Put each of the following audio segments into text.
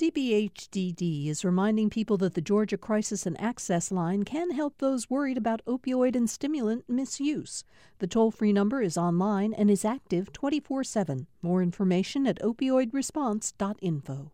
CBHDD is reminding people that the Georgia Crisis and Access Line can help those worried about opioid and stimulant misuse. The toll-free number is online and is active 24/7. More information at opioidresponse.info.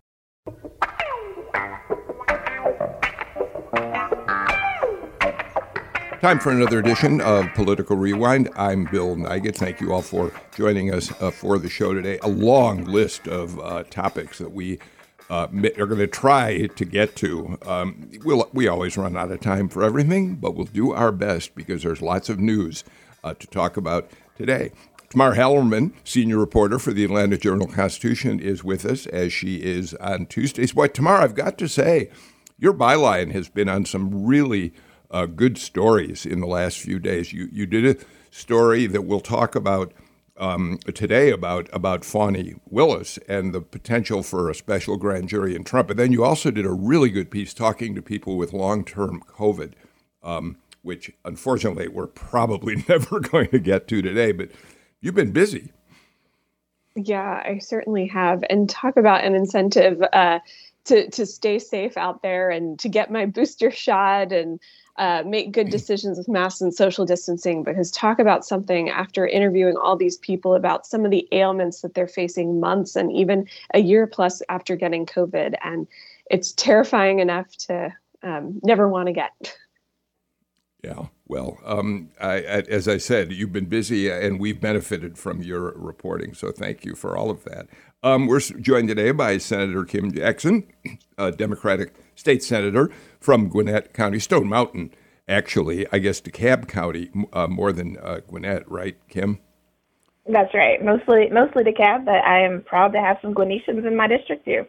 Time for another edition of Political Rewind. I'm Bill Nigut. Thank you all for joining us for the show today. A long list of topics that we are going to try to get to. We always run out of time for everything, but we'll do our best because there's lots of news to talk about today. Tamar Hallerman, senior reporter for the Atlanta Journal-Constitution, is with us as she is on Tuesdays. Boy, Tamar, I've got to say, your byline has been on some really good stories in the last few days. You did a story that we'll talk about today about Fani Willis and the potential for a special grand jury in Trump. But then you also did a really good piece talking to people with long-term COVID, which unfortunately we're probably never going to get to today. But you've been busy. Yeah, I certainly have. And talk about an incentive to stay safe out there and to get my booster shot and make good decisions with masks and social distancing, because talk about something after interviewing all these people about some of the ailments that they're facing months and even a year plus after getting COVID. And it's terrifying enough to never want to get. Yeah, well, as I said, you've been busy and we've benefited from your reporting. So thank you for all of that. We're joined today by Senator Kim Jackson, a Democratic state senator from Gwinnett County, Stone Mountain, actually, I guess DeKalb County, more than Gwinnett, right, Kim? That's right. Mostly DeKalb, but I am proud to have some Gwinnetians in my district too.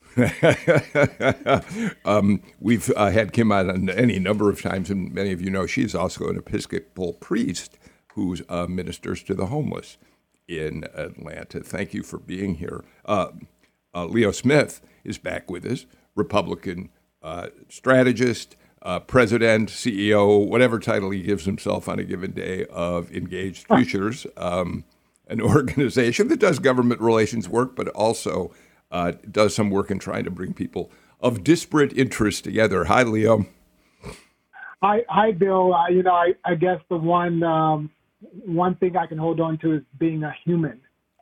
We've had Kim on any number of times, and many of you know she's also an Episcopal priest who ministers to the homeless in Atlanta. Thank you for being here. Leo Smith is back with us, Republican strategist, president, CEO, whatever title he gives himself on a given day, of Engaged Futures, an organization that does government relations work, but also does some work in trying to bring people of disparate interests together. Hi, Leo. Hi, Bill. I guess the one thing I can hold on to is being a human.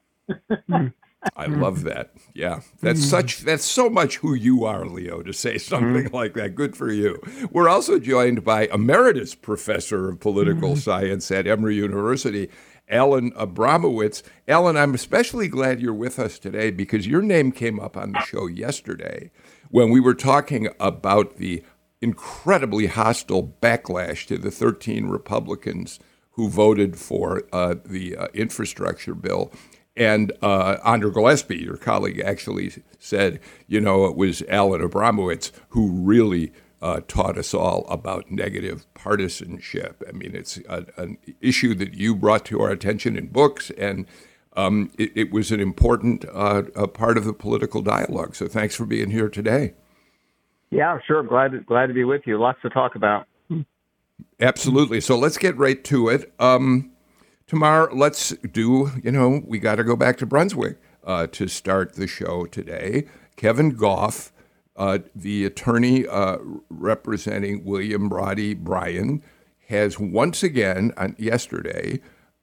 I love that. Yeah, that's so much who you are, Leo, to say something like that. Good for you. We're also joined by Emeritus Professor of Political Science at Emory University, Alan Abramowitz. Alan, I'm especially glad you're with us today because your name came up on the show yesterday when we were talking about the incredibly hostile backlash to the 13 Republicans who voted for the infrastructure bill. And Andrew Gillespie, your colleague, actually said, it was Alan Abramowitz who really taught us all about negative partisanship. I mean, it's an issue that you brought to our attention in books, and it was an important part of the political dialogue. So thanks for being here today. Yeah, sure. Glad to be with you. Lots to talk about. Absolutely. So let's get right to it. Tamar, let's do, we got to go back to Brunswick to start the show today. Kevin Goff, the attorney representing William Roddy Bryan, has once again, yesterday,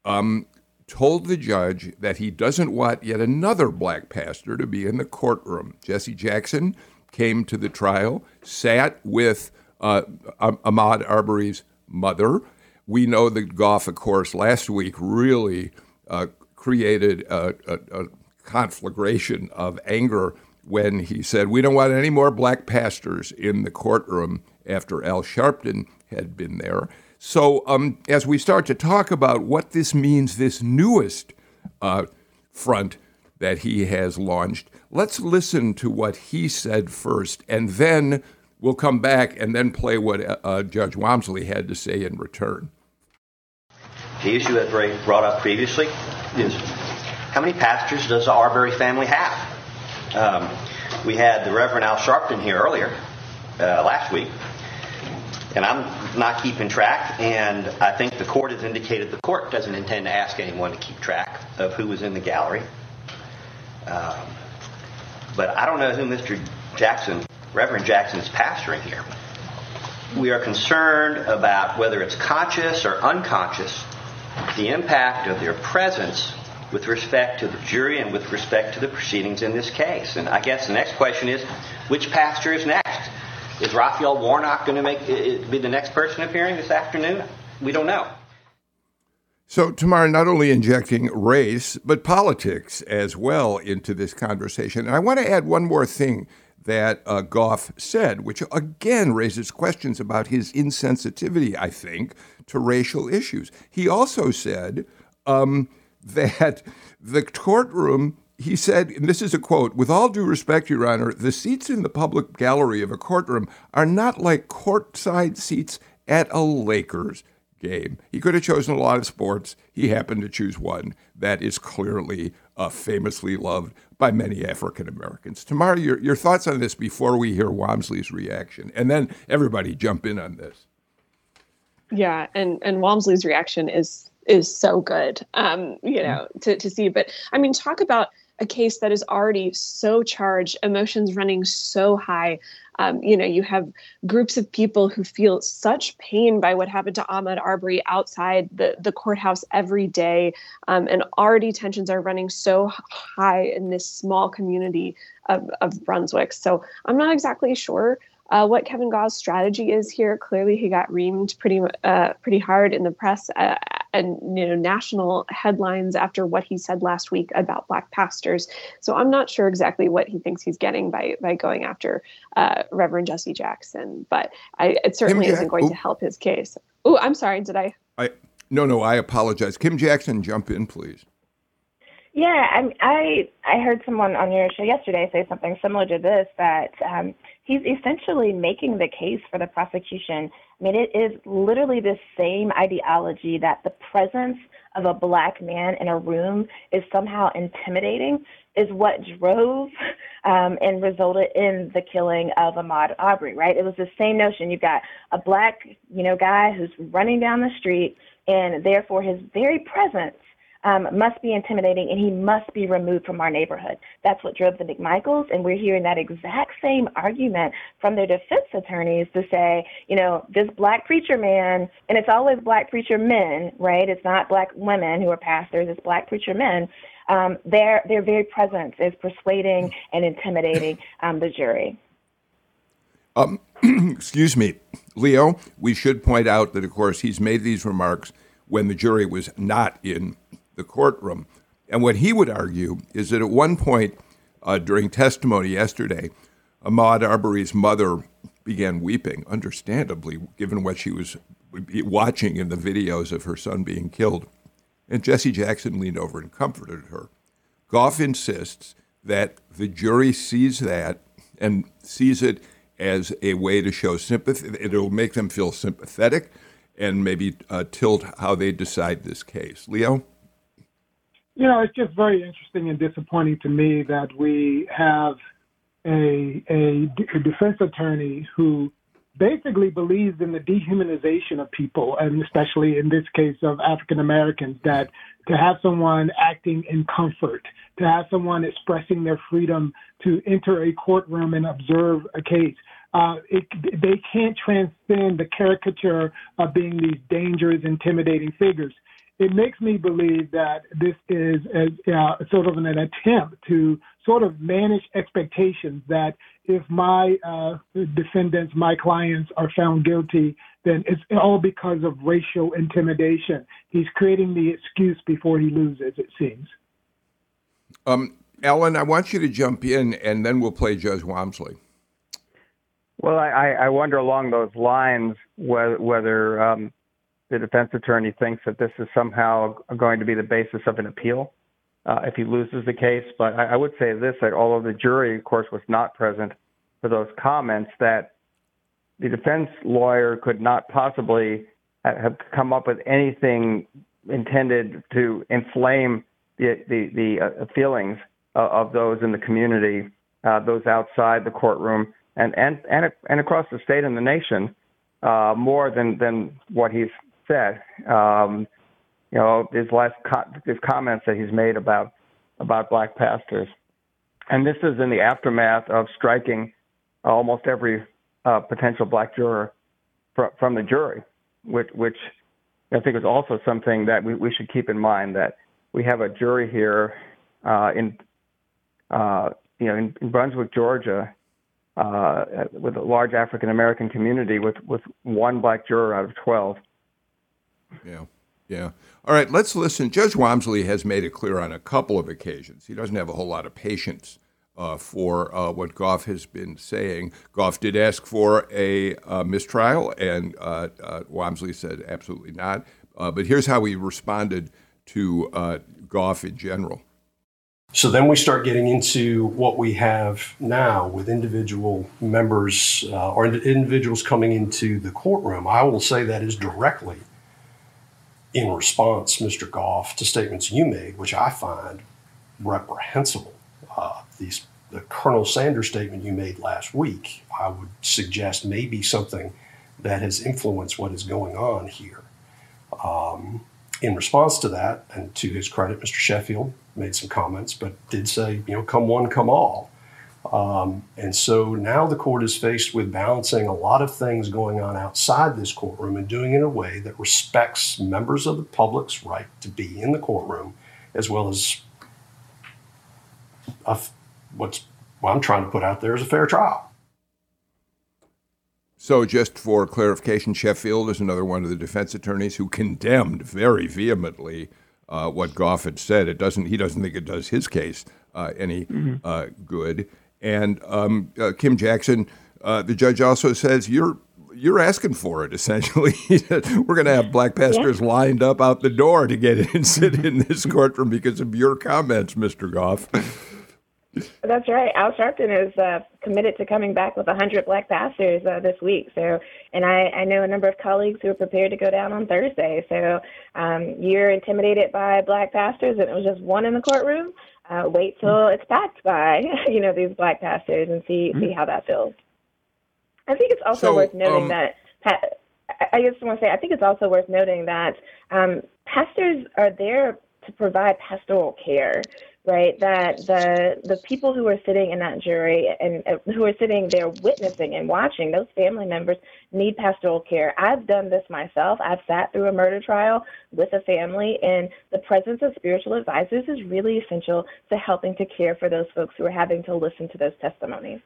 told the judge that he doesn't want yet another black pastor to be in the courtroom. Jesse Jackson came to the trial, sat with Ahmaud Arbery's mother. We know that Goff, of course, last week really created a conflagration of anger when he said, we don't want any more black pastors in the courtroom after Al Sharpton had been there. So as we start to talk about what this means, this newest front that he has launched, let's listen to what he said first, and then we'll come back and then play what Judge Walmsley had to say in return. The issue that Ray brought up previously is how many pastors does the Arbery family have? We had the Reverend Al Sharpton here earlier, last week, and I'm not keeping track, and I think the court has indicated the court doesn't intend to ask anyone to keep track of who was in the gallery. But I don't know who Mr. Reverend Jackson is pastoring here. We are concerned about whether it's conscious or unconscious, the impact of their presence with respect to the jury and with respect to the proceedings in this case. And I guess the next question is, which pastor is next? Is Raphael Warnock going to be the next person appearing this afternoon? We don't know. So, Tamar, not only injecting race, but politics as well into this conversation. And I want to add one more thing that Goff said, which again raises questions about his insensitivity, I think, to racial issues. He also said that the courtroom, he said, and this is a quote, "With all due respect, Your Honor, the seats in the public gallery of a courtroom are not like courtside seats at a Lakers game." He could have chosen a lot of sports. He happened to choose one that is clearly famously loved by many African Americans. Tamar, your thoughts on this before we hear Walmsley's reaction, and then everybody jump in on this. Yeah, and Walmsley's reaction is so good, to see. But I mean, talk about a case that is already so charged, emotions running so high. You have groups of people who feel such pain by what happened to Ahmaud Arbery outside the courthouse every day. And already tensions are running so high in this small community of Brunswick. So I'm not exactly sure what Kevin Goff's strategy is here. Clearly, he got reamed pretty hard in the press and national headlines after what he said last week about Black pastors. So I'm not sure exactly what he thinks he's getting by going after Reverend Jesse Jackson, but it certainly isn't going to help his case. Oh, I'm sorry. Did I? No, I apologize. Kim Jackson, jump in, please. Yeah, I heard someone on your show yesterday say something similar to this, that he's essentially making the case for the prosecution. I mean, it is literally the same ideology that the presence of a Black man in a room is somehow intimidating is what drove and resulted in the killing of Ahmaud Arbery, right? It was the same notion. You've got a Black, guy who's running down the street, and therefore his very presence must be intimidating, and he must be removed from our neighborhood. That's what drove the McMichaels, and we're hearing that exact same argument from their defense attorneys to say, this Black preacher man, and it's always Black preacher men, right? It's not Black women who are pastors, it's Black preacher men. Their very presence is persuading and intimidating the jury. Excuse me, Leo, we should point out that, of course, he's made these remarks when the jury was not in the courtroom. And what he would argue is that at one point during testimony yesterday, Ahmaud Arbery's mother began weeping, understandably, given what she was watching in the videos of her son being killed. And Jesse Jackson leaned over and comforted her. Goff insists that the jury sees that and sees it as a way to show sympathy. It'll make them feel sympathetic and maybe tilt how they decide this case. Leo? It's just very interesting and disappointing to me that we have a defense attorney who basically believes in the dehumanization of people, and especially in this case of African Americans, that to have someone acting in comfort, to have someone expressing their freedom to enter a courtroom and observe a case, they can't transcend the caricature of being these dangerous, intimidating figures. It makes me believe that this is sort of an attempt to sort of manage expectations, that if my defendants, my clients are found guilty, then it's all because of racial intimidation. He's creating the excuse before he loses, it seems. Alan, I want you to jump in, and then we'll play Judge Walmsley. Well, I wonder along those lines whether the defense attorney thinks that this is somehow going to be the basis of an appeal if he loses the case. But I would say this, that although the jury, of course, was not present for those comments, that the defense lawyer could not possibly have come up with anything intended to inflame the feelings of those in the community, those outside the courtroom, and across the state and the nation, more than what he's said. His comments that he's made about Black pastors. And this is in the aftermath of striking almost every potential black juror from the jury, which I think is also something that we should keep in mind, that we have a jury here in Brunswick, Georgia, with a large African American community with one black juror out of 12. Yeah. All right, let's listen. Judge Walmsley has made it clear on a couple of occasions he doesn't have a whole lot of patience for what Goff has been saying. Goff did ask for a mistrial, and Walmsley said absolutely not. But here's how he responded to Goff in general. So then we start getting into what we have now with individual members or individuals coming into the courtroom. I will say that is directly in response, Mr. Goff, to statements you made, which I find reprehensible. The Colonel Sanders statement you made last week, I would suggest maybe something that has influenced what is going on here. In response to that, and to his credit, Mr. Sheffield made some comments, but did say, come one, come all. And so now the court is faced with balancing a lot of things going on outside this courtroom and doing it in a way that respects members of the public's right to be in the courtroom, as well as what I'm trying to put out there is a fair trial. So just for clarification, Sheffield is another one of the defense attorneys who condemned very vehemently what Goff had said. He doesn't think it does his case any good. And Kim Jackson, the judge also says you're asking for it, essentially. We're going to have black pastors lined up out the door to get in and sit in this courtroom because of your comments, Mr. Goff. That's right. Al Sharpton is committed to coming back with 100 black pastors this week. So, and I know a number of colleagues who are prepared to go down on Thursday. So you're intimidated by black pastors and it was just one in the courtroom. Wait till it's packed by, these black pastors and see how that feels. I think it's also worth noting that, I just want to say, I think it's also worth noting that pastors are there to provide pastoral care, right? That the people who are sitting in that jury and who are sitting there witnessing and watching, those family members need pastoral care. I've done this myself. I've sat through a murder trial with a family, and the presence of spiritual advisors is really essential to helping to care for those folks who are having to listen to those testimonies.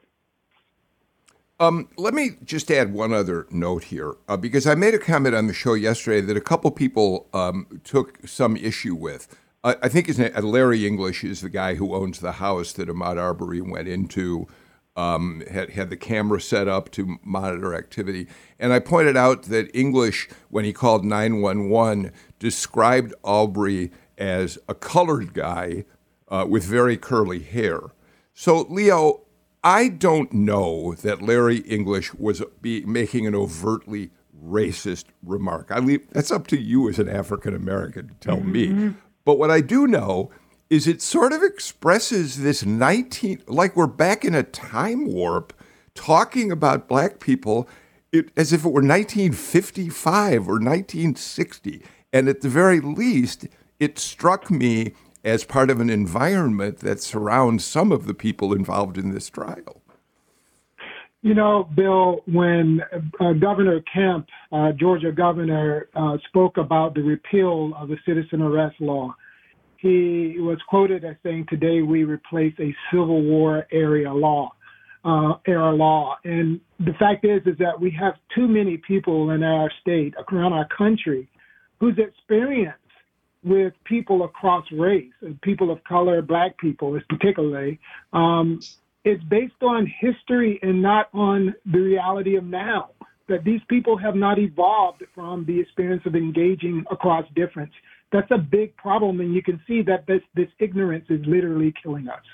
Let me just add one other note here, because I made a comment on the show yesterday that a couple people took some issue with. I think his name, Larry English, is the guy who owns the house that Ahmaud Arbery went into, had the camera set up to monitor activity. And I pointed out that English, when he called 911, described Arbery as a colored guy with very curly hair. So, Leo, I don't know that Larry English was making an overtly racist remark. That's up to you as an African American to tell me. But what I do know is it sort of expresses this like we're back in a time warp, talking about black people as if it were 1955 or 1960. And at the very least, it struck me as part of an environment that surrounds some of the people involved in this trial. Bill, when Governor Kemp, Georgia governor, spoke about the repeal of the citizen arrest law, he was quoted as saying, "Today we replace a Civil War era law." And the fact is that we have too many people in our state, around our country, whose experience with people across race, people of color, black people particularly, it's based on history and not on the reality of now, that these people have not evolved from the experience of engaging across difference. That's a big problem, and you can see that this ignorance is literally killing us.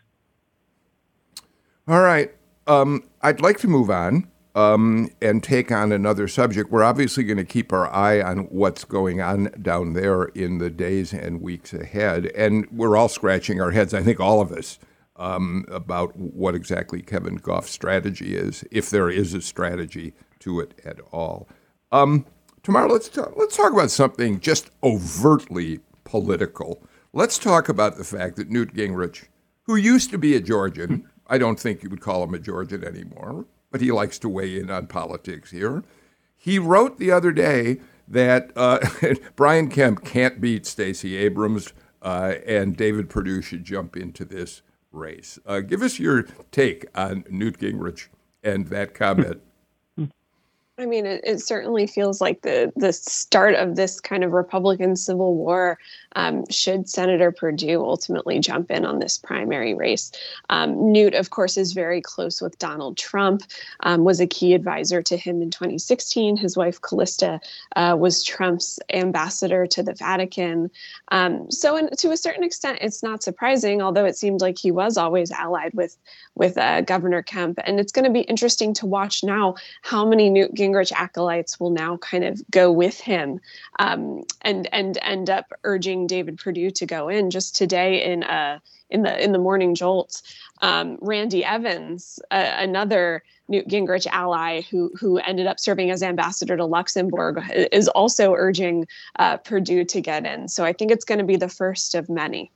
All right. I'd like to move on and take on another subject. We're obviously going to keep our eye on what's going on down there in the days and weeks ahead, and we're all scratching our heads, I think all of us, about what exactly Kevin Goff's strategy is, if there is a strategy to it at all. Tomorrow, let's talk about something just overtly political. Let's talk about the fact that Newt Gingrich, who used to be a Georgian, I don't think you would call him a Georgian anymore, but he likes to weigh in on politics here. He wrote the other day that Brian Kemp can't beat Stacey Abrams, and David Perdue should jump into this race. Give us your take on Newt Gingrich and that comment. I mean, it certainly feels like the start of this kind of Republican civil war should Senator Perdue ultimately jump in on this primary race. Newt, of course, is very close with Donald Trump, was a key advisor to him in 2016. His wife, Callista, was Trump's ambassador to the Vatican. To a certain extent, it's not surprising, although it seemed like he was always allied with Governor Kemp. And it's going to be interesting to watch now how many Newt Gingrich acolytes will now kind of go with him and end up urging David Perdue to go in. Just today in the Morning Jolt, Randy Evans, another Newt Gingrich ally who ended up serving as ambassador to Luxembourg, is also urging Perdue to get in. So I think it's going to be the first of many.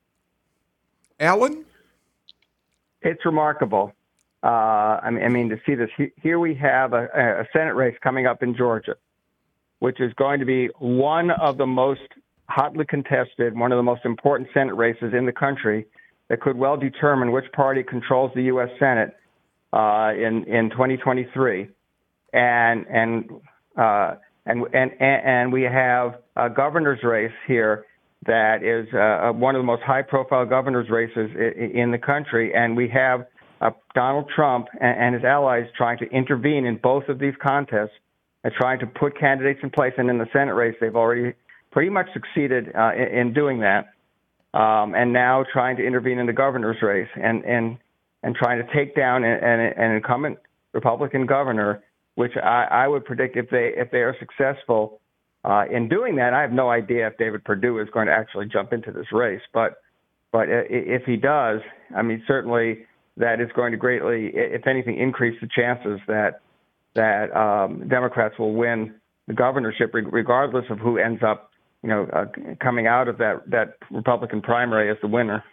Alan? It's remarkable. I mean, to see this, here we have a Senate race coming up in Georgia, which is going to be one of the most hotly contested, one of the most important Senate races in the country that could well determine which party controls the U.S. Senate in 2023. And we have a governor's race here that is one of the most high-profile governor's races in the country, and we have Donald Trump and his allies trying to intervene in both of these contests and trying to put candidates in place. And in the Senate race, they've already pretty much succeeded in doing that, and now trying to intervene in the governor's race and trying to take down an incumbent Republican governor, which I would predict if they are successful in doing that. I have no idea if David Perdue is going to actually jump into this race, but if he does, I mean, certainly that is going to greatly, if anything, increase the chances that Democrats will win the governorship, regardless of who ends up, coming out of that Republican primary as the winner.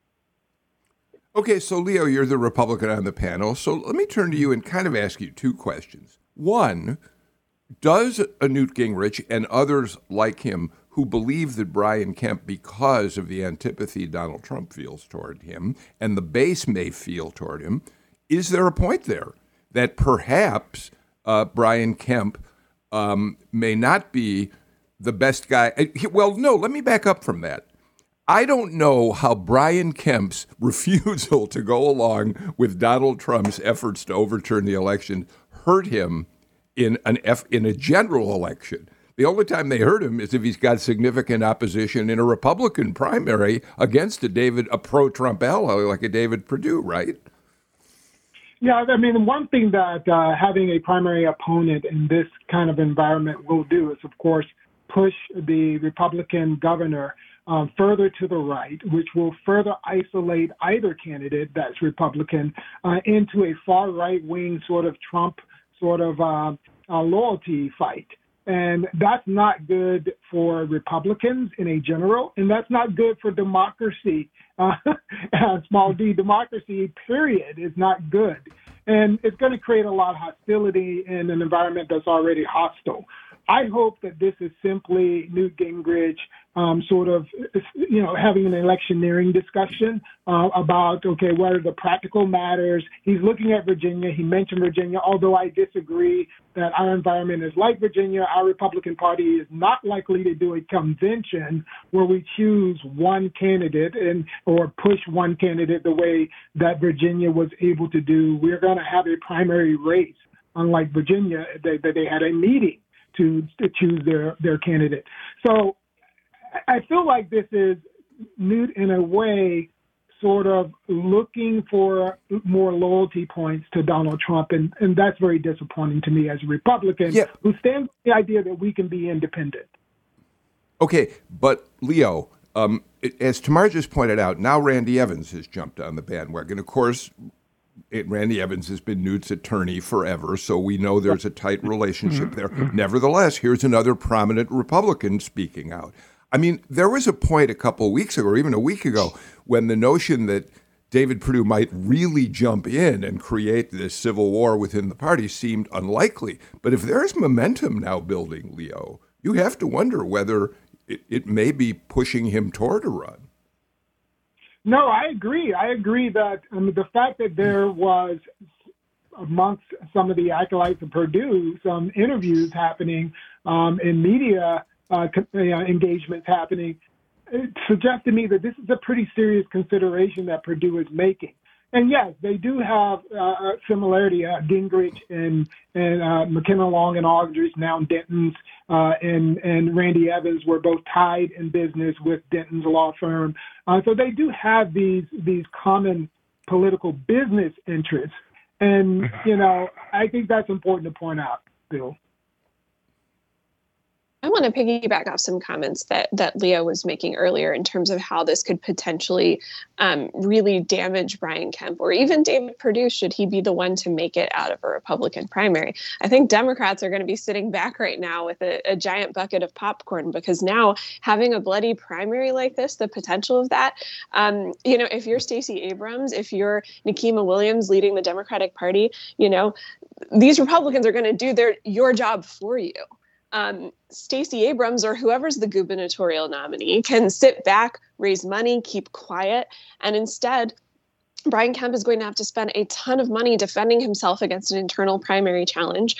Okay, so Leo, you're the Republican on the panel. So let me turn to you and kind of ask you two questions. One, does a Newt Gingrich and others like him who believe that Brian Kemp, because of the antipathy Donald Trump feels toward him and the base may feel toward him, is there a point there that perhaps Brian Kemp may not be the best guy? Well, no, let me back up from that. I don't know how Brian Kemp's refusal to go along with Donald Trump's efforts to overturn the election hurt him in a general election. The only time they hurt him is if he's got significant opposition in a Republican primary against a pro-Trump ally like a David Perdue, right? Yeah, I mean, one thing that having a primary opponent in this kind of environment will do is, of course, push the Republican governor further to the right, which will further isolate either candidate that's Republican into a far right-wing sort of Trump sort of loyalty fight. And that's not good for Republicans in a general, and that's not good for democracy. Small d, democracy, period, is not good. And it's going to create a lot of hostility in an environment that's already hostile. I hope that this is simply Newt Gingrich sort of, having an electioneering discussion about, okay, what are the practical matters? He's looking at Virginia. He mentioned Virginia, although I disagree that our environment is like Virginia. Our Republican Party is not likely to do a convention where we choose one candidate or push one candidate the way that Virginia was able to do. We're going to have a primary race, unlike Virginia, that they had a meeting to choose their candidate. So I feel like this is Newt, in a way, sort of looking for more loyalty points to Donald Trump, and that's very disappointing to me as a Republican who stands for the idea that we can be independent. Okay, but Leo, as Tamar just pointed out, now Randy Evans has jumped on the bandwagon. Of course, Randy Evans has been Newt's attorney forever, so we know there's a tight relationship there. Nevertheless, here's another prominent Republican speaking out. I mean, there was a point a couple of weeks ago, or even a week ago, when the notion that David Perdue might really jump in and create this civil war within the party seemed unlikely. But if there's momentum now building, Leo, you have to wonder whether it may be pushing him toward a run. No, I agree. I agree that the fact that there was, amongst some of the acolytes of Perdue, some interviews happening and media engagements happening, it suggests to me that this is a pretty serious consideration that Perdue is making. And yes, they do have a similarity. Gingrich and McKenna Long and Aldrich, now Denton's, and Randy Evans were both tied in business with Denton's law firm. So they do have these common political business interests. And, I think that's important to point out, Bill. I want to piggyback off some comments that Leo was making earlier in terms of how this could potentially really damage Brian Kemp or even David Perdue should he be the one to make it out of a Republican primary. I think Democrats are going to be sitting back right now with a giant bucket of popcorn because now having a bloody primary like this, the potential of that, if you're Stacey Abrams, if you're Nikema Williams leading the Democratic Party, these Republicans are going to do your job for you. Stacey Abrams or whoever's the gubernatorial nominee can sit back, raise money, keep quiet, and instead Brian Kemp is going to have to spend a ton of money defending himself against an internal primary challenge.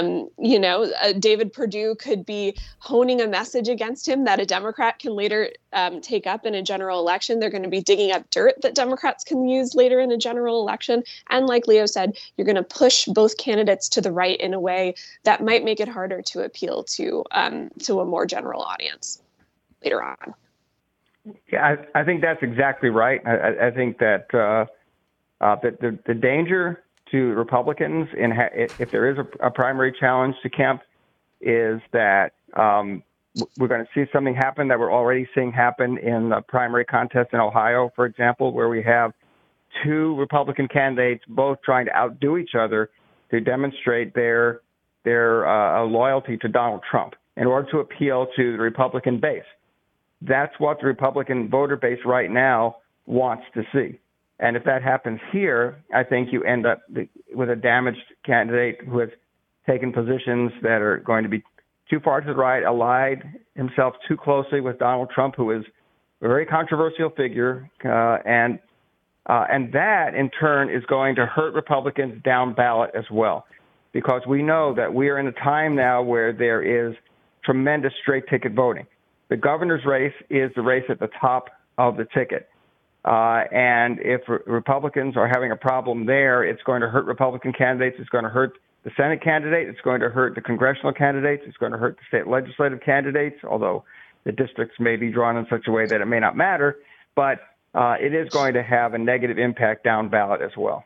David Perdue could be honing a message against him that a Democrat can later take up in a general election. They're going to be digging up dirt that Democrats can use later in a general election. And like Leo said, you're going to push both candidates to the right in a way that might make it harder to appeal to a more general audience later on. Yeah, I think that's exactly right. I think that the danger to Republicans if there is a primary challenge to Kemp is that we're going to see something happen that we're already seeing happen in the primary contest in Ohio, for example, where we have two Republican candidates both trying to outdo each other to demonstrate their loyalty to Donald Trump in order to appeal to the Republican base. That's what the Republican voter base right now wants to see. And if that happens here, I think you end up with a damaged candidate who has taken positions that are going to be too far to the right, allied himself too closely with Donald Trump, who is a very controversial figure. And that, in turn, is going to hurt Republicans down ballot as well, because we know that we are in a time now where there is tremendous straight ticket voting. The governor's race is the race at the top of the ticket. And if Republicans are having a problem there, it's going to hurt Republican candidates. It's going to hurt the Senate candidate. It's going to hurt the congressional candidates. It's going to hurt the state legislative candidates, although the districts may be drawn in such a way that it may not matter. But it is going to have a negative impact down ballot as well.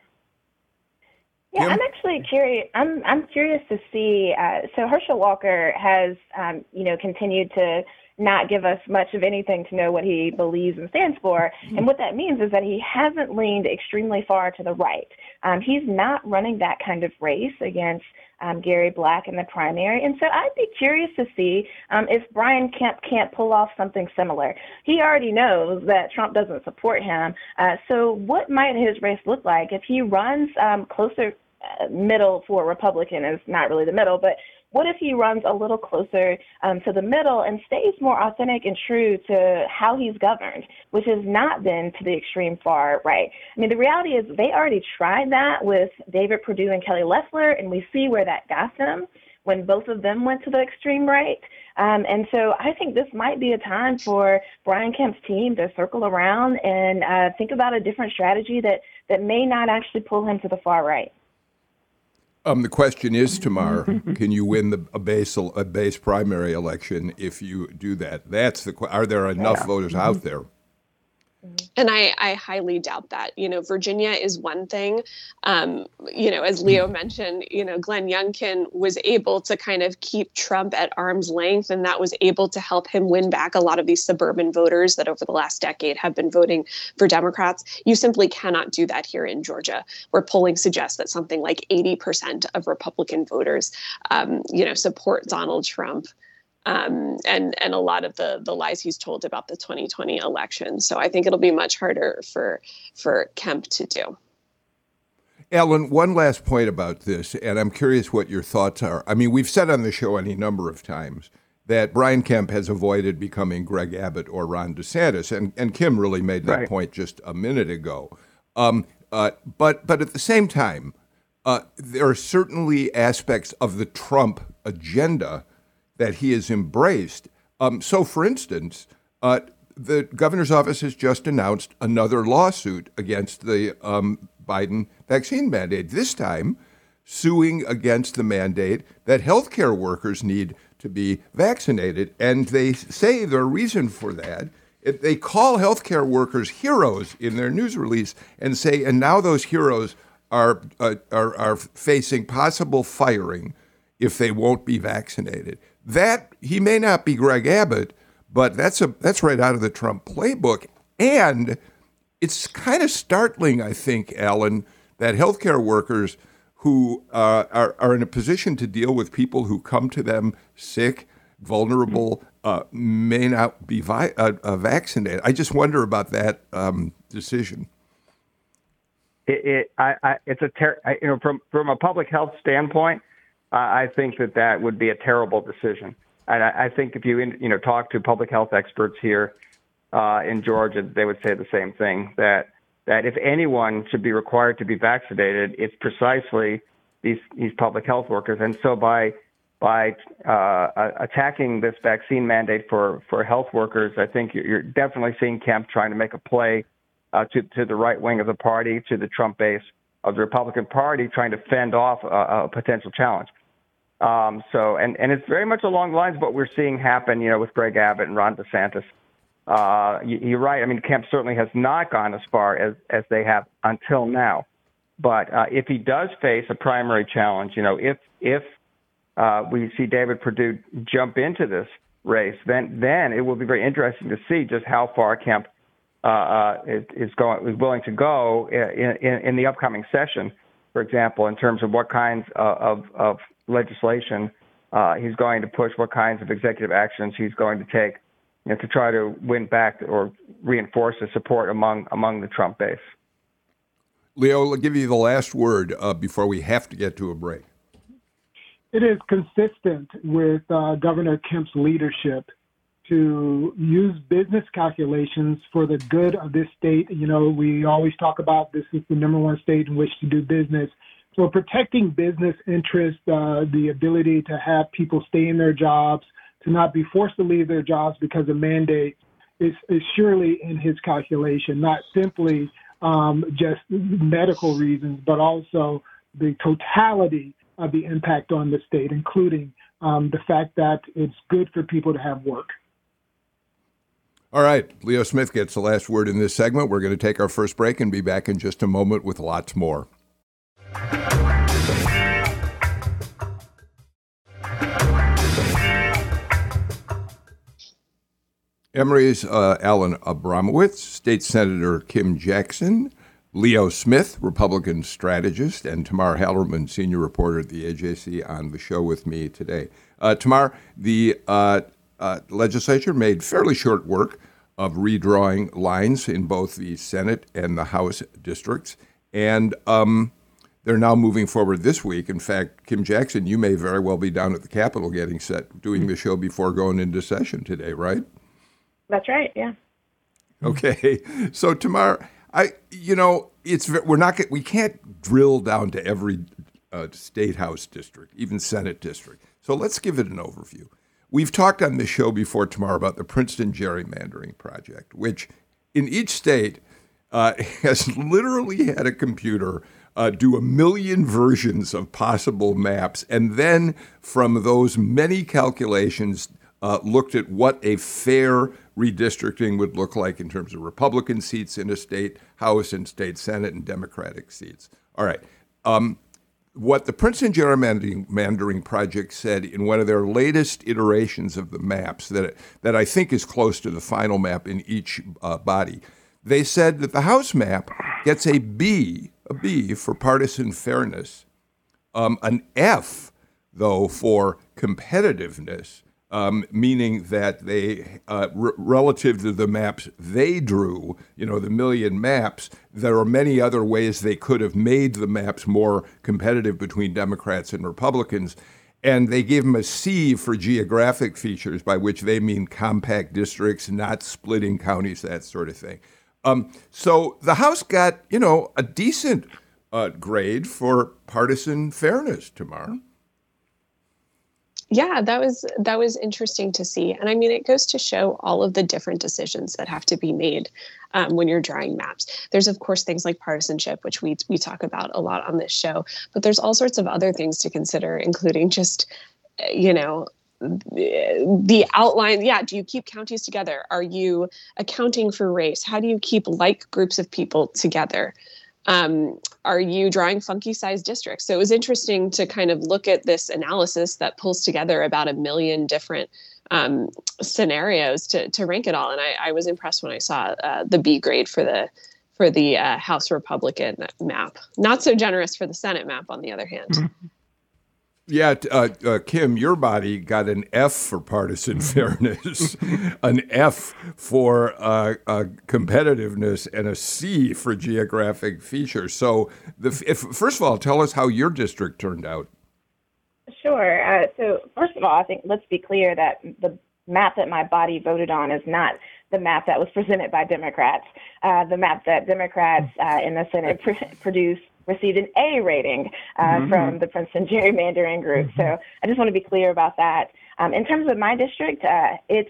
Yeah, I'm actually curious. I'm curious to see. So Herschel Walker has, continued to not give us much of anything to know what he believes and stands for. And what that means is that he hasn't leaned extremely far to the right. He's not running that kind of race against Gary Black in the primary. And so I'd be curious to see if Brian Kemp can't pull off something similar. He already knows that Trump doesn't support him. So what might his race look like if he runs closer middle for a Republican? Is not really the middle, but what if he runs a little closer to the middle and stays more authentic and true to how he's governed, which has not been to the extreme far right? I mean, the reality is they already tried that with David Perdue and Kelly Loeffler, and we see where that got them when both of them went to the extreme right. And so I think this might be a time for Brian Kemp's team to circle around and think about a different strategy that may not actually pull him to the far right. The question is, Tamar, can you win a base primary election if you do that? Are there enough voters out there? And I highly doubt that. Virginia is one thing. As Leo mentioned, Glenn Youngkin was able to kind of keep Trump at arm's length, and that was able to help him win back a lot of these suburban voters that over the last decade have been voting for Democrats. You simply cannot do that here in Georgia, where polling suggests that something like 80% of Republican voters, support Donald Trump. and a lot of the lies he's told about the 2020 election. So I think it'll be much harder for Kemp to do. Ellen, one last point about this, and I'm curious what your thoughts are. I mean, we've said on the show any number of times that Brian Kemp has avoided becoming Greg Abbott or Ron DeSantis, and Kim really made that point just a minute ago. But at the same time, there are certainly aspects of the Trump agenda that he has embraced. So, for instance, the governor's office has just announced another lawsuit against the Biden vaccine mandate, this time suing against the mandate that healthcare workers need to be vaccinated. And they say their reason for that, they call healthcare workers heroes in their news release and say, and now those heroes are facing possible firing if they won't be vaccinated. That, he may not be Greg Abbott, but that's right out of the Trump playbook. And it's kind of startling, I think, Alan, that healthcare workers who are in a position to deal with people who come to them sick, vulnerable, may not be vaccinated. I just wonder about that decision. From a public health standpoint, I think that would be a terrible decision. And I think if you talk to public health experts here in Georgia, they would say the same thing, that if anyone should be required to be vaccinated, it's precisely these public health workers. And so by attacking this vaccine mandate for health workers, I think you're definitely seeing Kemp trying to make a play to the right wing of the party, to the Trump base of the Republican Party, trying to fend off a potential challenge. So it's very much along the lines of what we're seeing happen, with Greg Abbott and Ron DeSantis. You're right. I mean, Kemp certainly has not gone as far as they have until now. But if he does face a primary challenge, if we see David Perdue jump into this race, then it will be very interesting to see just how far Kemp is willing to go in the upcoming session. For example, in terms of what kinds of legislation he's going to push, what kinds of executive actions he's going to take, to try to win back or reinforce the support among the Trump base. Leo, I'll give you the last word before we have to get to a break. It is consistent with Governor Kemp's leadership to use business calculations for the good of this state. We always talk about this is the number one state in which to do business. So protecting business interests, the ability to have people stay in their jobs, to not be forced to leave their jobs because of mandates is surely in his calculation, not simply just medical reasons, but also the totality of the impact on the state, including the fact that it's good for people to have work. All right. Leo Smith gets the last word in this segment. We're going to take our first break and be back in just a moment with lots more. Emory's Alan Abramowitz, State Senator Kim Jackson, Leo Smith, Republican strategist, and Tamar Hallerman, senior reporter at the AJC, on the show with me today. Tamar, the legislature made fairly short work of redrawing lines in both the Senate and the House districts, and they're now moving forward this week. In fact, Kim Jackson, you may very well be down at the Capitol getting set, doing the show before going into session today, right? That's right, yeah. Okay. So, Tamar, we can't drill down to every state house district, even Senate district. So let's give it an overview. We've talked on this show before, Tamar, about the Princeton Gerrymandering Project, which in each state has literally had a computer do 1 million versions of possible maps, and then from those many calculations, looked at what a fair redistricting would look like in terms of Republican seats in a state House and state Senate and Democratic seats. All right. What the Princeton Gerrymandering Project said in one of their latest iterations of the maps that I think is close to the final map in each body, they said that the House map gets a B for partisan fairness, an F, though, for competitiveness, meaning that they, relative to the maps they drew, the million maps, there are many other ways they could have made the maps more competitive between Democrats and Republicans. And they gave them a C for geographic features, by which they mean compact districts, not splitting counties, that sort of thing. So the House got, a decent grade for partisan fairness, Tamar. Yeah, that was interesting to see. And I mean, it goes to show all of the different decisions that have to be made when you're drawing maps. There's, of course, things like partisanship, which we talk about a lot on this show, but there's all sorts of other things to consider, including just, the outline. Yeah, do you keep counties together? Are you accounting for race? How do you keep like groups of people together? Are you drawing funky sized districts? So it was interesting to kind of look at this analysis that pulls together about 1 million different scenarios to rank it all. And I was impressed when I saw the B grade for the House Republican map. Not so generous for the Senate map, on the other hand. Mm-hmm. Yeah, Kim, your body got an F for partisan fairness, an F for competitiveness, and a C for geographic features. So, first of all, tell us how your district turned out. Sure. So, first of all, I think let's be clear that the map that my body voted on is not the map that was presented by Democrats. The map that Democrats in the Senate produced received an A rating from the Princeton Gerrymandering Group. So I just want to be clear about that. In terms of my district, it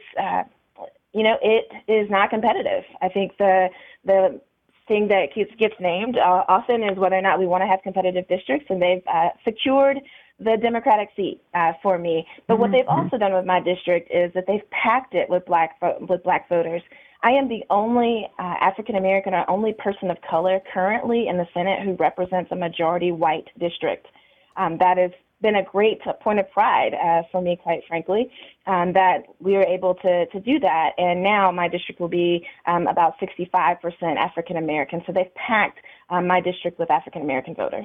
is not competitive. I think the thing that gets named often is whether or not we want to have competitive districts, and they've secured the Democratic seat for me. But what they've also done with my district is that they've packed it with black voters. I am the only African-American or only person of color currently in the Senate who represents a majority white district. That has been a great point of pride for me, quite frankly, that we were able to do that. And now my district will be about 65% African-American. So they've packed my district with African-American voters.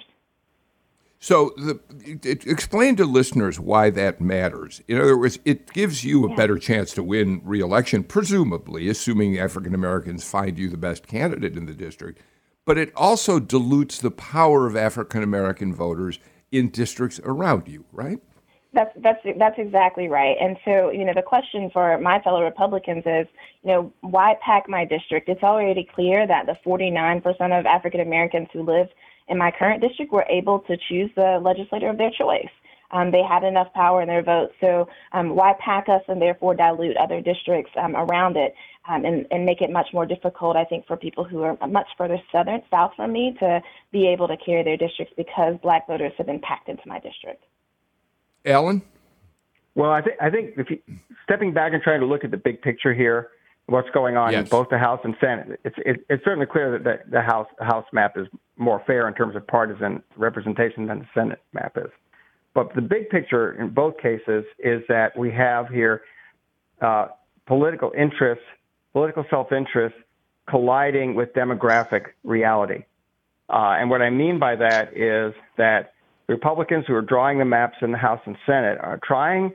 So explain to listeners why that matters. In other words, it gives you a better chance to win re-election, presumably, assuming African Americans find you the best candidate in the district. But it also dilutes the power of African American voters in districts around you, right? That's exactly right. And so, the question for my fellow Republicans is, why pack my district? It's already clear that the 49% of African Americans who live in my current district were able to choose the legislator of their choice. They had enough power in their vote. So why pack us and therefore dilute other districts around it and make it much more difficult, I think, for people who are much further south from me to be able to carry their districts because black voters have been packed into my district. Alan? Well, I think if you, stepping back and trying to look at the big picture here, what's going on in both the House and Senate, it's certainly clear that the House map is more fair in terms of partisan representation than the Senate map is. But the big picture in both cases is that we have here political interests, political self-interest colliding with demographic reality. And what I mean by that is that Republicans who are drawing the maps in the House and Senate are trying,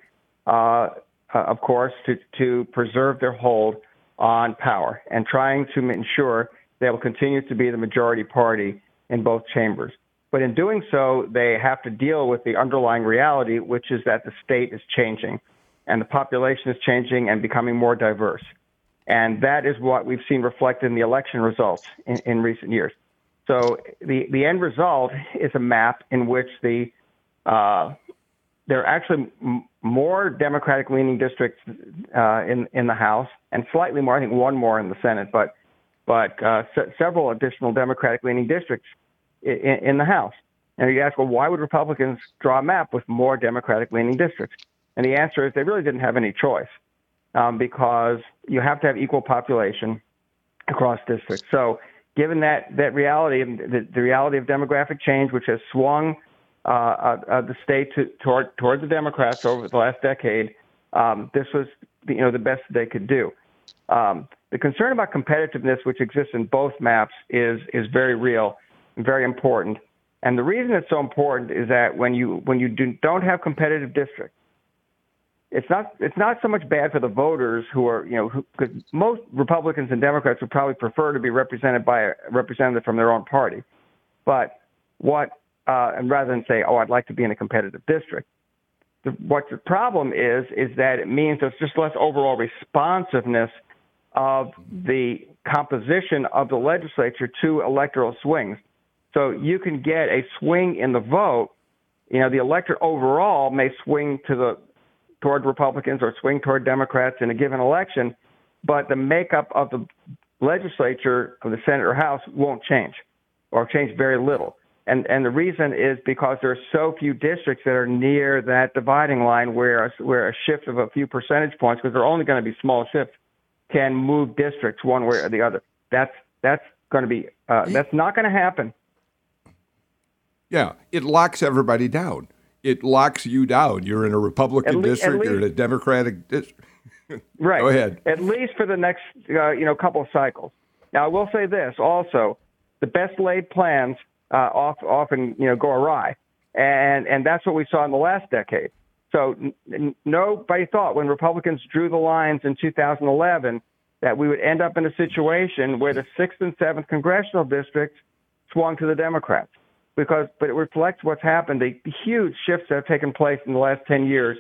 of course, to preserve their hold on power and trying to ensure they will continue to be the majority party in both chambers. But in doing so, they have to deal with the underlying reality, which is that the state is changing and the population is changing and becoming more diverse. And that is what we've seen reflected in the election results in recent years. So the end result is a map in which there are actually more Democratic-leaning districts in the House, and slightly more, I think one more in the Senate, but several additional Democratic-leaning districts in the House. And you ask, well, why would Republicans draw a map with more Democratic-leaning districts? And the answer is they really didn't have any choice because you have to have equal population across districts. So given that reality, the reality of demographic change, which has swung the state toward the Democrats over the last decade, this was the best they could do. The concern about competitiveness, which exists in both maps, is very real and very important. And the reason it's so important is that when you don't have competitive districts, it's not so much bad for the voters who are, because most Republicans and Democrats would probably prefer to be represented by a representative from their own party. But and rather than say, I'd like to be in a competitive district. What the problem is that it means there's just less overall responsiveness of the composition of the legislature to electoral swings. So you can get a swing in the vote. The electorate overall may swing toward Republicans or swing toward Democrats in a given election, but the makeup of the legislature, of the Senate or House, won't change or change very little. And the reason is because there are so few districts that are near that dividing line where a shift of a few percentage points, because they're only going to be small shifts, can move districts one way or the other. That's going to be that's not going to happen. Yeah, it locks everybody down. It locks you down. You're in a Republican district. You're in a Democratic district. Right. Go ahead. At least for the next couple of cycles. Now, I will say this also: the best laid plans often go awry, and that's what we saw in the last decade. So nobody thought when Republicans drew the lines in 2011 that we would end up in a situation where the 6th and 7th congressional districts swung to the Democrats. But it reflects what's happened, the huge shifts that have taken place in the last 10 years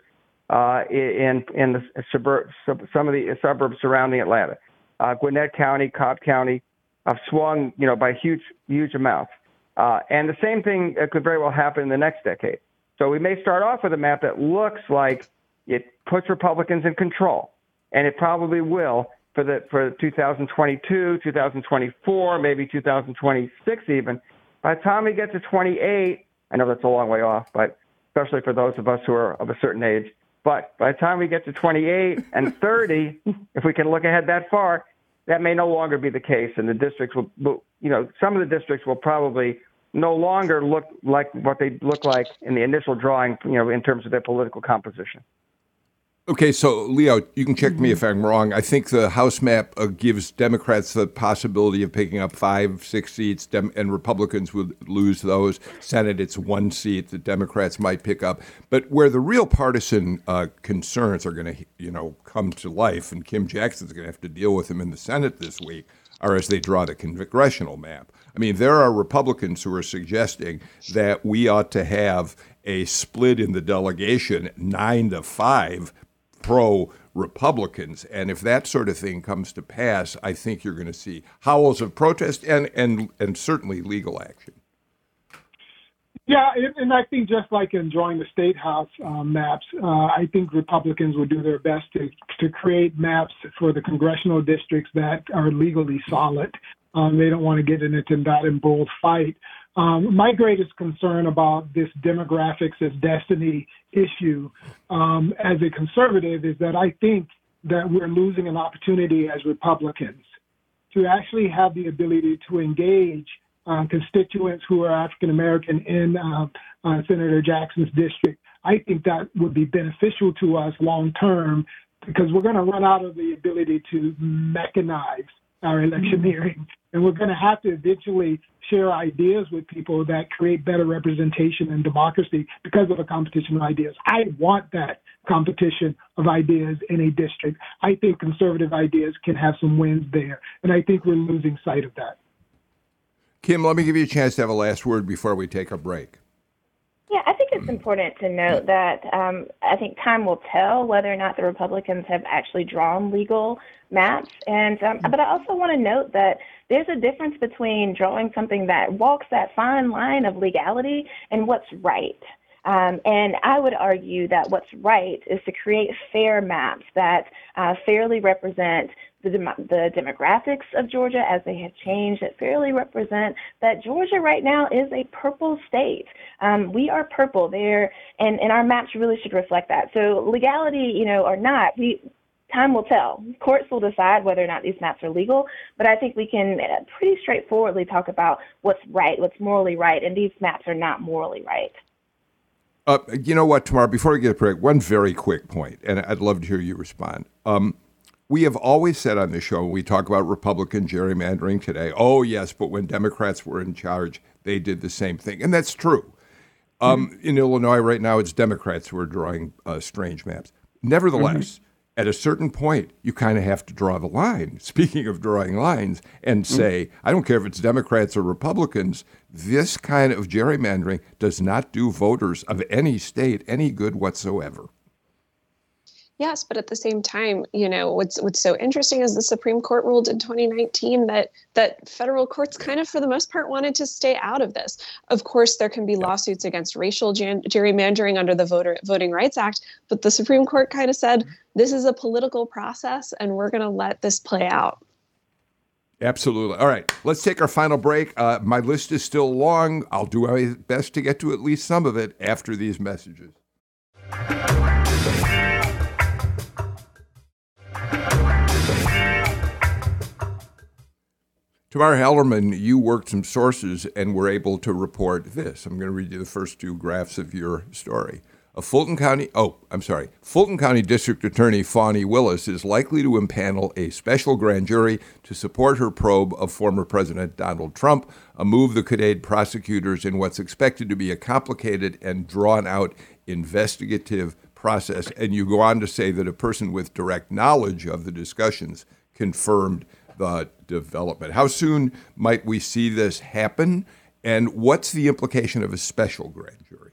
in the some of the suburbs surrounding Atlanta. Gwinnett County, Cobb County have swung, by huge amounts. And the same thing could very well happen in the next decade. So we may start off with a map that looks like it puts Republicans in control, and it probably will for 2022, 2024, maybe 2026 even. By the time we get to 28, I know that's a long way off, but especially for those of us who are of a certain age. But by the time we get to 28 and 30, if we can look ahead that far, that may no longer be the case, and the districts will some of the districts will probably no longer look like what they look like in the initial drawing, in terms of their political composition. Okay, so Leo, you can check me if I'm wrong. I think the House map gives Democrats the possibility of picking up 5-6 seats, and Republicans would lose those. Senate, it's 1 seat that Democrats might pick up. But where the real partisan concerns are going to, come to life, and Kim Jackson's going to have to deal with them in the Senate this week, are as they draw the congressional map. I mean, there are Republicans who are suggesting that we ought to have a split in the delegation, 9-5. Pro-Republicans. And if that sort of thing comes to pass, I think you're going to see howls of protest and certainly legal action. Yeah, and I think just like enjoying the state house maps, I think Republicans will do their best to create maps for the congressional districts that are legally solid. They don't want to get into that and bold fight. My greatest concern about this demographics as destiny issue as a conservative is that I think that we're losing an opportunity as Republicans to actually have the ability to engage constituents who are African American in Senator Jackson's district. I think that would be beneficial to us long term because we're going to run out of the ability to mechanize our electioneering. And we're going to have to eventually share ideas with people that create better representation and democracy because of a competition of ideas. I want that competition of ideas in a district. I think conservative ideas can have some wins there. And I think we're losing sight of that. Kim, let me give you a chance to have a last word before we take a break. Yeah, I think it's important to note that I think time will tell whether or not the Republicans have actually drawn legal maps. And but I also want to note that there's a difference between drawing something that walks that fine line of legality and what's right. And I would argue that what's right is to create fair maps that fairly represent the demographics of Georgia as they have changed, that fairly represent that Georgia right now is a purple state. We are purple there, and our maps really should reflect that. So legality, or not, time will tell. Courts will decide whether or not these maps are legal, but I think we can pretty straightforwardly talk about what's right, what's morally right, and these maps are not morally right. You know what, Tamar, before we get a break, one very quick point, and I'd love to hear you respond. We have always said on this show, we talk about Republican gerrymandering today, oh, yes, but when Democrats were in charge, they did the same thing. And that's true. In Illinois right now, it's Democrats who are drawing strange maps. nevertheless, at a certain point, you kind of have to draw the line. Speaking of drawing lines, and say, I don't care if it's Democrats or Republicans, this kind of gerrymandering does not do voters of any state any good whatsoever. Yes, but at the same time, what's so interesting is the Supreme Court ruled in 2019 that federal courts kind of, for the most part, wanted to stay out of this. Of course, there can be lawsuits against racial gerrymandering under the Voting Rights Act, but the Supreme Court kind of said this is a political process, and we're going to let this play out. Absolutely. All right, let's take our final break. My list is still long. I'll do my best to get to at least some of it after these messages. Tamara Hallerman, you worked some sources and were able to report this. I'm going to read you the first two graphs of your story. Fulton County District Attorney Fani Willis is likely to impanel a special grand jury to support her probe of former President Donald Trump, a move that could aid prosecutors in what's expected to be a complicated and drawn-out investigative process. And you go on to say that a person with direct knowledge of the discussions confirmed the development. How soon might we see this happen? And what's the implication of a special grand jury?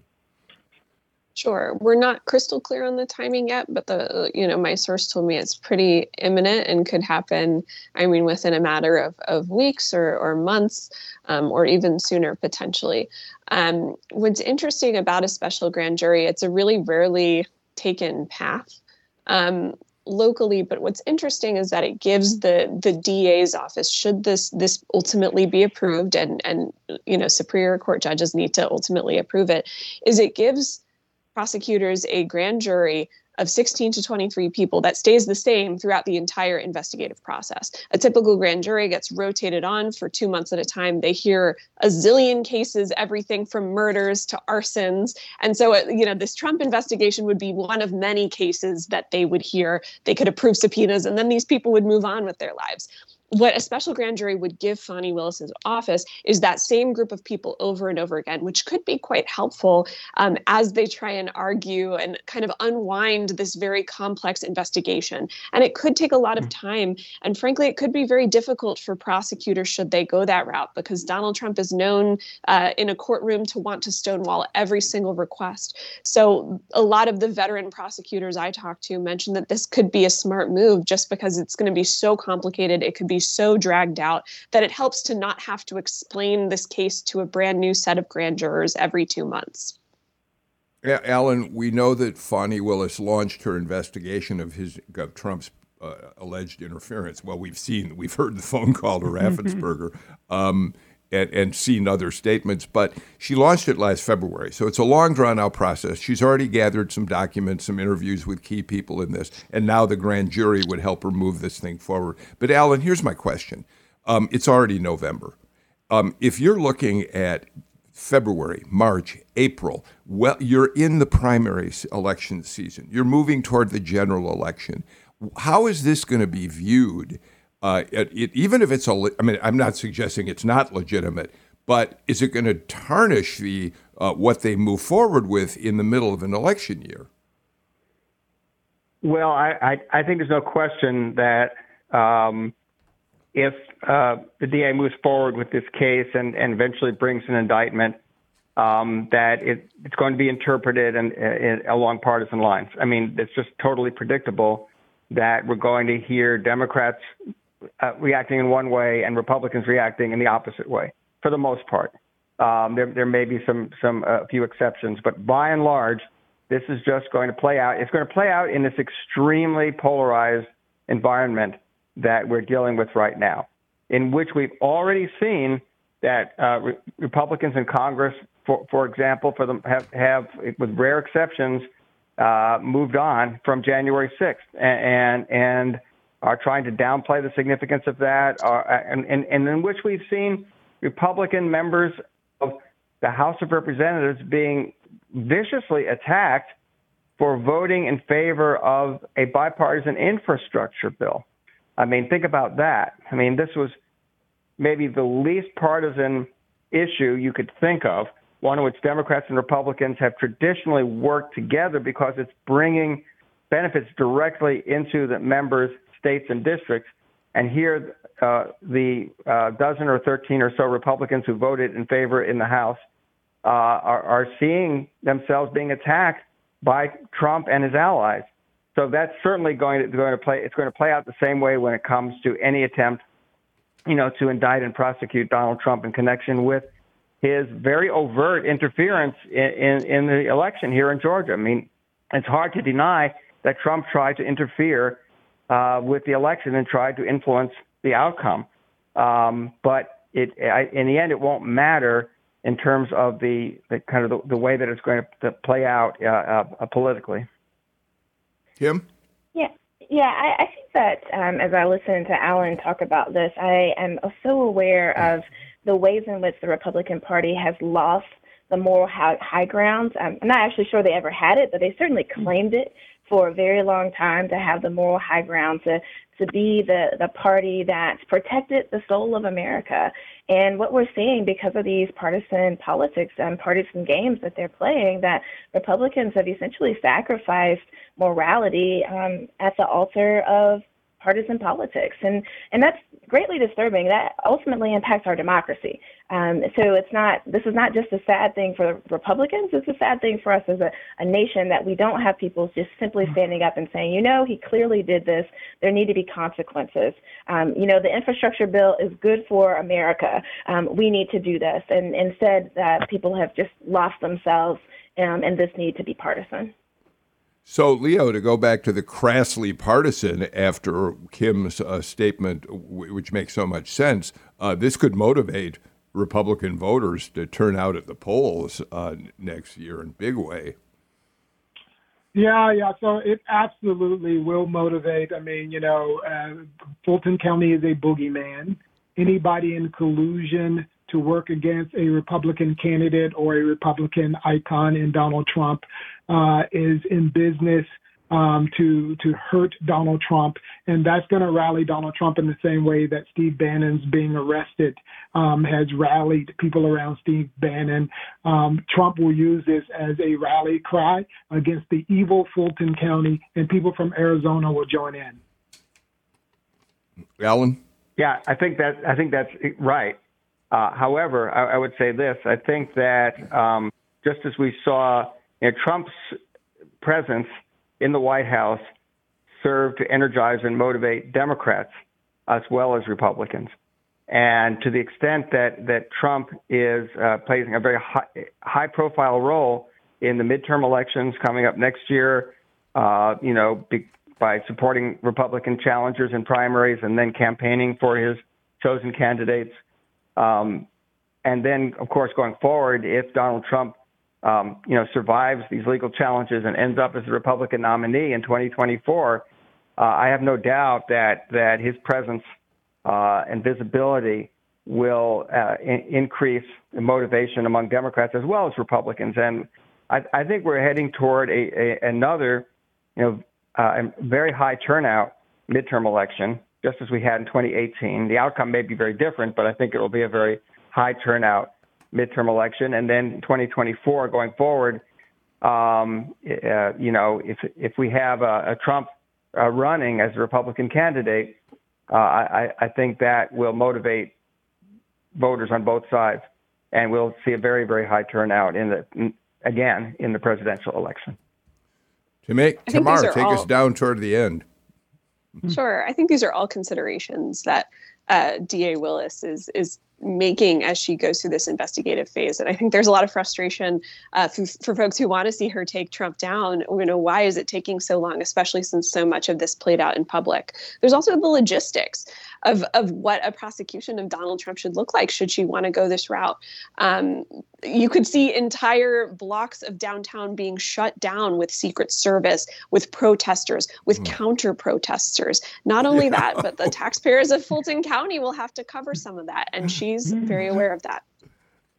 Sure. We're not crystal clear on the timing yet, but my source told me it's pretty imminent and could happen, within a matter of weeks or months, or even sooner potentially. What's interesting about a special grand jury, it's a really rarely taken path locally, but what's interesting is that it gives the DA's office, should this ultimately be approved, and Superior Court judges need to ultimately approve it, is it gives prosecutors a grand jury of 16 to 23 people that stays the same throughout the entire investigative process. A typical grand jury gets rotated on for 2 months at a time. They hear a zillion cases, everything from murders to arsons. And so, this Trump investigation would be one of many cases that they would hear. They could approve subpoenas, and then these people would move on with their lives. What a special grand jury would give Fani Willis's office is that same group of people over and over again, which could be quite helpful as they try and argue and kind of unwind this very complex investigation. And it could take a lot of time. And frankly, it could be very difficult for prosecutors should they go that route, because Donald Trump is known in a courtroom to want to stonewall every single request. So a lot of the veteran prosecutors I talked to mentioned that this could be a smart move just because it's going to be so complicated. It could be so dragged out that it helps to not have to explain this case to a brand new set of grand jurors every 2 months. Yeah, Alan, we know that Fani Willis launched her investigation of Trump's alleged interference. Well, we've heard the phone call to Raffensperger and seen other statements, but she launched it last February. So it's a long, drawn-out process. She's already gathered some documents, some interviews with key people in this, and now the grand jury would help her move this thing forward. But, Alan, here's my question. It's already November. If you're looking at February, March, April, well, you're in the primary election season. You're moving toward the general election. How is this going to be viewed? Even if I'm not suggesting it's not legitimate, but is it going to tarnish what they move forward with in the middle of an election year? Well, I think there's no question that if the DA moves forward with this case and eventually brings an indictment, that it's going to be interpreted along partisan lines. I mean, it's just totally predictable that we're going to hear Democrats reacting in one way and Republicans reacting in the opposite way, for the most part. There may be a few exceptions, but by and large, this is just going to play out. It's going to play out in this extremely polarized environment that we're dealing with right now, in which we've already seen that Republicans in Congress, for example, have, with rare exceptions, moved on from January 6th and are trying to downplay the significance of that, and in which we've seen Republican members of the House of Representatives being viciously attacked for voting in favor of a bipartisan infrastructure bill. I mean, think about that. I mean, this was maybe the least partisan issue you could think of, one in which Democrats and Republicans have traditionally worked together because it's bringing benefits directly into the members' states and districts. And here, the dozen or 13 or so Republicans who voted in favor in the House are seeing themselves being attacked by Trump and his allies. So that's certainly going to play. It's going to play out the same way when it comes to any attempt, to indict and prosecute Donald Trump in connection with his very overt interference in the election here in Georgia. I mean, it's hard to deny that Trump tried to interfere with the election and tried to influence the outcome. But in the end, it won't matter in terms of the kind of the way that it's going to play out politically. Kim? Yeah, I think that as I listen to Alan talk about this, I am so aware of the ways in which the Republican Party has lost the moral high grounds. I'm not actually sure they ever had it, but they certainly claimed it for a very long time to have the moral high ground, to be the party that protected the soul of America. And what we're seeing because of these partisan politics and partisan games that they're playing, that Republicans have essentially sacrificed morality at the altar of partisan politics. And that's greatly disturbing. That ultimately impacts our democracy. So this is not just a sad thing for Republicans, it's a sad thing for us as a nation that we don't have people just simply standing up and saying, he clearly did this. There need to be consequences. The infrastructure bill is good for America. We need to do this. And instead, people have just lost themselves and this need to be partisan. So, Leo, to go back to the crassly partisan after Kim's statement, which makes so much sense, this could motivate Republican voters to turn out at the polls next year in a big way. Yeah. So it absolutely will motivate. I mean, Fulton County is a boogeyman. Anybody in collusion to work against a Republican candidate or a Republican icon in Donald Trump is in business to hurt Donald Trump. And that's going to rally Donald Trump in the same way that Steve Bannon's being arrested has rallied people around Steve Bannon. Trump will use this as a rally cry against the evil Fulton County, and people from Arizona will join in. Alan? Yeah, I think that's right. However, I would say this. I think that just as we saw Trump's presence in the White House served to energize and motivate Democrats as well as Republicans. And to the extent that Trump is playing a very high-profile role in the midterm elections coming up next year, by supporting Republican challengers in primaries and then campaigning for his chosen candidates, and then, of course, going forward, if Donald Trump survives these legal challenges and ends up as the Republican nominee in 2024, I have no doubt that his presence and visibility will increase the motivation among Democrats as well as Republicans. And I think we're heading toward another, very high turnout midterm election, just as we had in 2018. The outcome may be very different, but I think it will be a very high turnout midterm election. And then 2024 going forward, if we have a Trump running as a Republican candidate, I think that will motivate voters on both sides, and we'll see a very, very high turnout in the presidential election. Tamar, take us down toward the end. Sure. I think these are all considerations that DA Willis is making as she goes through this investigative phase. And I think there's a lot of frustration for folks who want to see her take Trump down. Why is it taking so long, especially since so much of this played out in public? There's also the logistics of what a prosecution of Donald Trump should look like should she want to go this route. You could see entire blocks of downtown being shut down with Secret Service, with protesters, with counter protesters. Not only that, but the taxpayers of Fulton County will have to cover some of that. And she's very aware of that.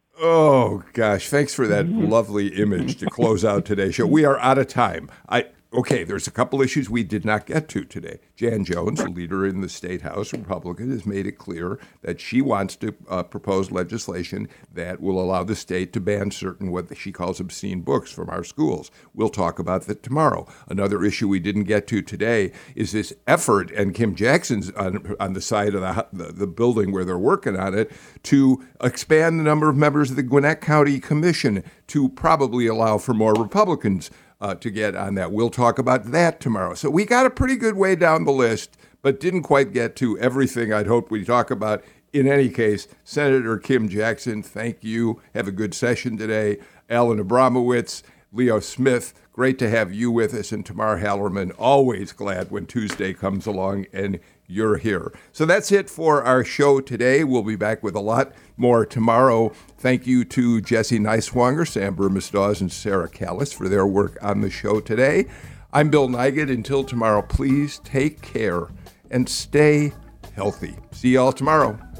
Oh, gosh. Thanks for that lovely image to close out today's show. We are out of time. Okay, there's a couple issues we did not get to today. Jan Jones, a leader in the State House, Republican, has made it clear that she wants to propose legislation that will allow the state to ban certain what she calls obscene books from our schools. We'll talk about that tomorrow. Another issue we didn't get to today is this effort, and Kim Jackson's on the side of the building where they're working on it, to expand the number of members of the Gwinnett County Commission to probably allow for more Republicans to get on that. We'll talk about that tomorrow. So we got a pretty good way down the list, but didn't quite get to everything I'd hoped we'd talk about. In any case, Senator Kim Jackson, thank you. Have a good session today. Alan Abramowitz, Leo Smith, great to have you with us. And Tamar Hallerman, always glad when Tuesday comes along and you're here. So that's it for our show today. We'll be back with a lot more tomorrow. Thank you to Jesse Neiswanger, Sam Burmis-Dawes, and Sarah Callis for their work on the show today. I'm Bill Nigut. Until tomorrow, please take care and stay healthy. See you all tomorrow.